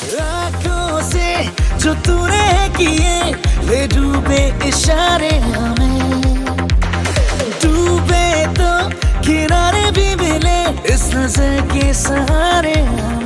आँखों से जो तूने किए ले डूबे इशारे हमें, डूबे तो किनारे भी मिले इस नजर के सहारे हमें।